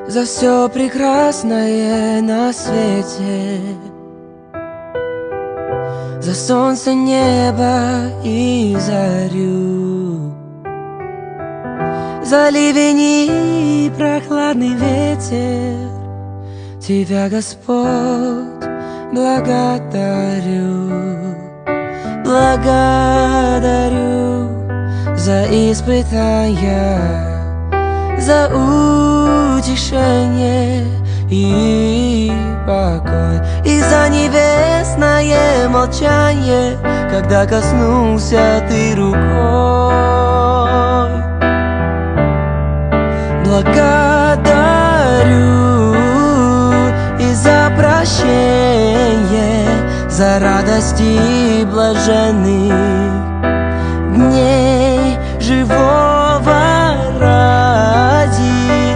за все прекрасное на свете, за солнце, небо и зарю, за ливень и прохладный ветер. Тебя, Господь, благодарю, благодарю за испытания, за утешение и покой, и за небесное молчание, когда коснулся ты рукой. Благодарю и за прощение, за радости блаженных дней живого ради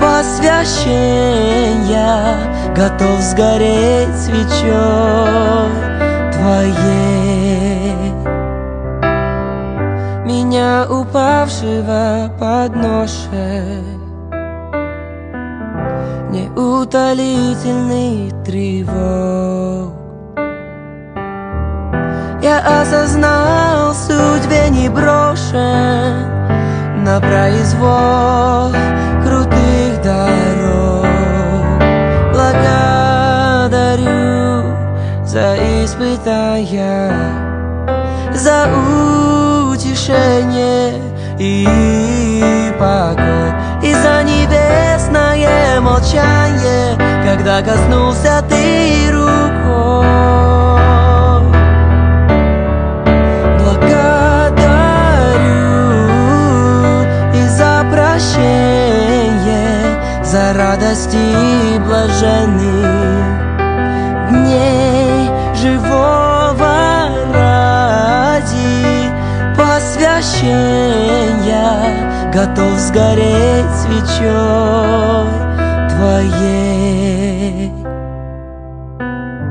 посвящения, готов сгореть свечой Твоей. Меня, упавшего под ношей неутолительных тревог, я осознал, судьбе не брошен на произвол крутых дорог. Благодарю за испытания, за утешение и покой, и за небесное молчание, когда коснулся ты рукой. За радости блаженных дней живого ради посвящения, готов сгореть свечой Твоей.